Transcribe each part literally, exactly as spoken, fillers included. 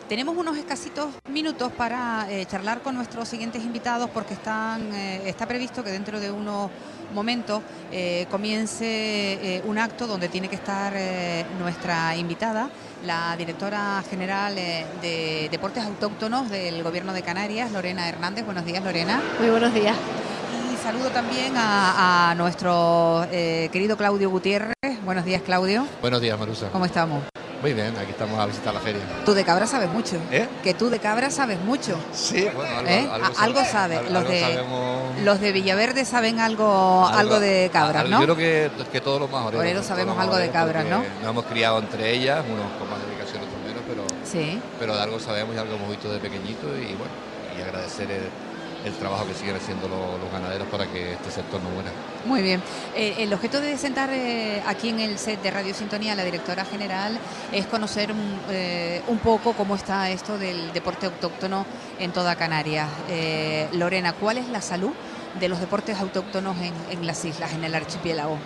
Tenemos unos escasitos minutos para eh, charlar con nuestros siguientes invitados porque están, eh, está previsto que dentro de unos momentos eh, comience eh, un acto donde tiene que estar eh, nuestra invitada, la directora general eh, de Deportes Autóctonos del Gobierno de Canarias, Lorena Hernández. Buenos días, Lorena. Muy buenos días. Y saludo también a, a nuestro eh, querido Claudio Gutiérrez. Buenos días, Claudio. Buenos días, Marusa. ¿Cómo estamos? Muy bien, aquí estamos a visitar la feria. Tú de cabra sabes mucho. ¿Eh? Que tú de cabra sabes mucho. Sí, bueno, algo, ¿Eh? algo, algo sabe. Algo, los, algo de, sabemos... los de Villaverde saben algo, algo, algo de cabras, algo, ¿no? Yo creo que, que todos los más oreros. Oreros sabemos algo de cabras, ¿no? Nos hemos criado entre ellas, unos con más dedicación, otros menos, pero, sí. pero de algo sabemos y algo hemos visto de pequeñito y bueno, y agradecer el, el trabajo que siguen haciendo los, los ganaderos para que este sector no muera. Muy bien. Eh, el objeto de sentar eh, aquí en el set de Radio Sintonía a la directora general es conocer eh, un poco cómo está esto del deporte autóctono en toda Canarias. Eh, Lorena, ¿cuál es la salud de los deportes autóctonos en, en las islas, en el archipiélago?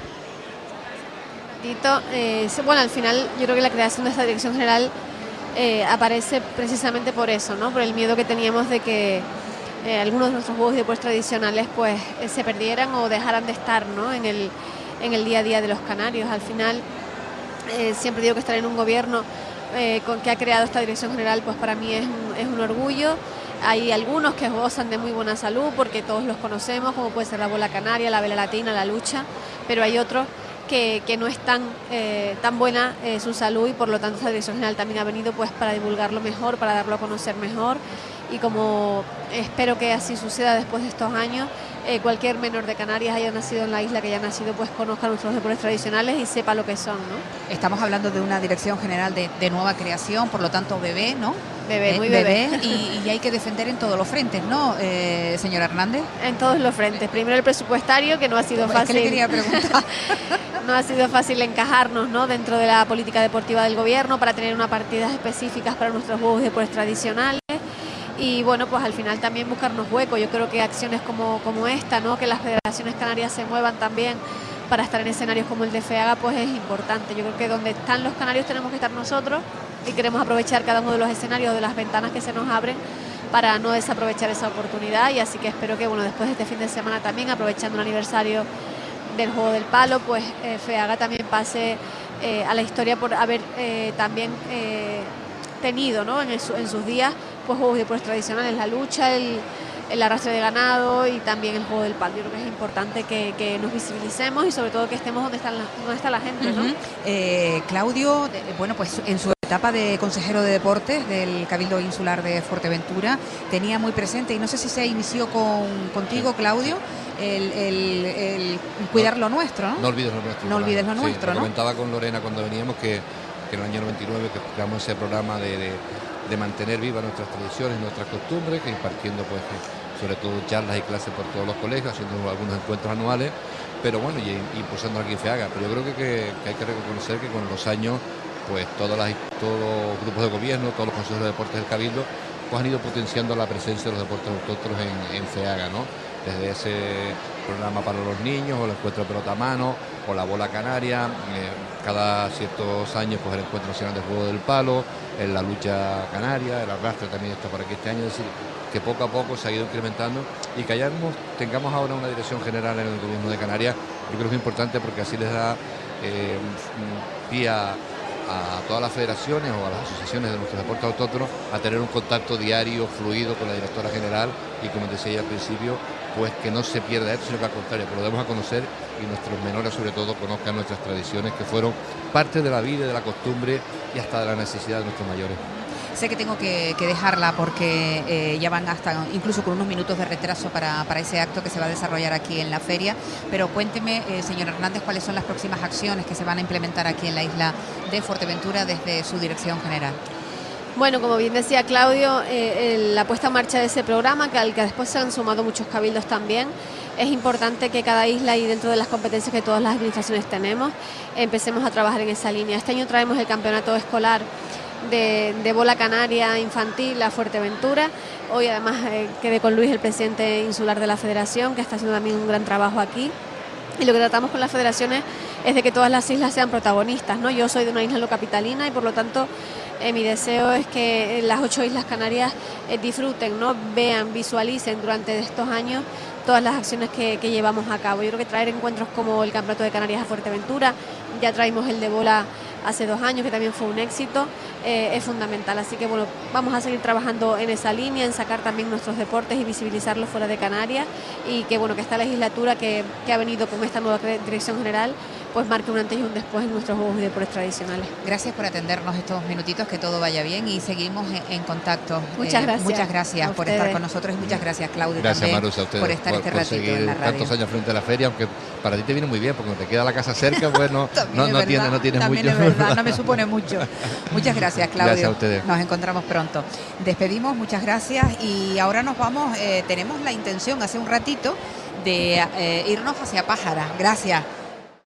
Tito, eh, bueno, al final yo creo que la creación de esta dirección general eh, aparece precisamente por eso, ¿no? Por el miedo que teníamos de que Eh, algunos de nuestros juegos de deportes tradicionales pues eh, se perdieran o dejaran de estar, ¿no? en, el, en el día a día de los canarios. Al final eh, siempre digo que estar en un gobierno eh, con, que ha creado esta dirección general pues para mí es un, es un orgullo. Hay algunos que gozan de muy buena salud porque todos los conocemos, como puede ser la bola canaria, la vela latina, la lucha, pero hay otros que, que no es tan, eh, tan buena eh, su salud y por lo tanto esta dirección general también ha venido pues para divulgarlo mejor, para darlo a conocer mejor. Y como espero que así suceda después de estos años, eh, cualquier menor de Canarias haya nacido en la isla, que haya nacido, pues conozca nuestros deportes tradicionales y sepa lo que son, ¿no? Estamos hablando de una dirección general de, de nueva creación, por lo tanto bebé, ¿no? Bebé, eh, muy bebé. bebé y, y hay que defender en todos los frentes, ¿no, eh, señora Hernández? En todos los frentes. Primero el presupuestario, que no ha sido es fácil. Que le quería preguntar. No ha sido fácil encajarnos, ¿no? dentro de la política deportiva del gobierno para tener unas partidas específicas para nuestros juegos de deportes tradicionales. Y bueno, pues al final también buscarnos huecos. Yo creo que acciones como, como esta, ¿no? Que las federaciones canarias se muevan también para estar en escenarios como el de FEAGA, pues es importante. Yo creo que donde están los canarios tenemos que estar nosotros y queremos aprovechar cada uno de los escenarios, de las ventanas que se nos abren para no desaprovechar esa oportunidad. Y así que espero que bueno, después de este fin de semana también, aprovechando el aniversario del Juego del Palo, pues eh, FEAGA también pase eh, a la historia por haber eh, también eh, tenido, ¿no? en, el, en sus días pues juegos de deportes tradicionales, la lucha, el, el arrastre de ganado y también el juego del palo. Yo creo que es importante que, que nos visibilicemos y sobre todo que estemos donde, están la, donde está la gente, ¿no? Uh-huh. eh, Claudio, de, bueno, pues en su etapa de consejero de deportes del Cabildo Insular de Fuerteventura tenía muy presente, y no sé si se inició con, contigo, Claudio, el, el, el cuidar no, lo nuestro, ¿no? No olvides lo nuestro. No olvides lo nuestro, sí, ¿no? Comentaba con Lorena cuando veníamos que, que en el año noventa y nueve que creamos ese programa de, de de mantener vivas nuestras tradiciones, nuestras costumbres, que impartiendo pues sobre todo charlas y clases por todos los colegios, haciendo algunos encuentros anuales, pero bueno, y, y impulsando aquí en FEAGA. Pero yo creo que, que, que hay que reconocer que con los años, pues todas las, todos los grupos de gobierno, todos los consejos de deportes del Cabildo, pues han ido potenciando la presencia de los deportes autóctonos en, en FEAGA, ¿no? Desde ese programa para los niños, o el encuentro de pelota a mano, o la bola canaria, eh, cada ciertos años pues el encuentro nacional del juego del palo, en la lucha canaria, el arrastre también está por aquí este año, es decir, que poco a poco se ha ido incrementando y que hayamos, tengamos ahora una dirección general en el gobierno de Canarias, yo creo que es importante porque así les da eh, pie a, a todas las federaciones o a las asociaciones de nuestros deportes autóctonos a tener un contacto diario, fluido con la directora general y, como decía al principio, pues que no se pierda esto, sino que al contrario, que lo demos a conocer y nuestros menores sobre todo conozcan nuestras tradiciones que fueron parte de la vida y de la costumbre y hasta de la necesidad de nuestros mayores. Sé que tengo que, que dejarla porque eh, ya van hasta incluso con unos minutos de retraso para, para ese acto que se va a desarrollar aquí en la feria, pero cuénteme, eh, señor Hernández, cuáles son las próximas acciones que se van a implementar aquí en la isla de Fuerteventura desde su dirección general. Bueno, como bien decía Claudio, eh, el, la puesta en marcha de ese programa, que al que después se han sumado muchos cabildos también, es importante que cada isla y dentro de las competencias que todas las administraciones tenemos, empecemos a trabajar en esa línea. Este año traemos el campeonato escolar de, de bola canaria infantil a Fuerteventura. Hoy además eh, quedé con Luis, el presidente insular de la federación, que está haciendo también un gran trabajo aquí. Y lo que tratamos con las federaciones es de que todas las islas sean protagonistas, ¿no? Yo soy de una isla locapitalina y por lo tanto eh, mi deseo es que las ocho islas canarias eh, disfruten, ¿no? Vean, visualicen durante estos años todas las acciones que, que llevamos a cabo. Yo creo que traer encuentros como el Campeonato de Canarias a Fuerteventura, ya traímos el de bola hace dos años, que también fue un éxito, eh, es fundamental. Así que bueno, vamos a seguir trabajando en esa línea, en sacar también nuestros deportes y visibilizarlos fuera de Canarias, y que bueno, que esta legislatura que, que ha venido con esta nueva dirección general, pues marque un antes y un después en nuestros juegos y deportes tradicionales. Gracias por atendernos estos minutitos, que todo vaya bien y seguimos en, en contacto. Muchas eh, gracias. Muchas gracias por estar con nosotros y muchas gracias, Claudia, gracias, también Marusa, a ustedes por estar por, este por ratito seguir en la radio. tantos años frente a la feria, aunque para ti te viene muy bien, porque cuando te queda la casa cerca, pues no, no, no, tienes, no tienes también mucho. Es verdad, no me supone mucho. Muchas gracias, Claudia. Gracias a ustedes. Nos encontramos pronto. Despedimos, muchas gracias, y ahora nos vamos, eh, tenemos la intención hace un ratito de eh, irnos hacia Pájara. Gracias.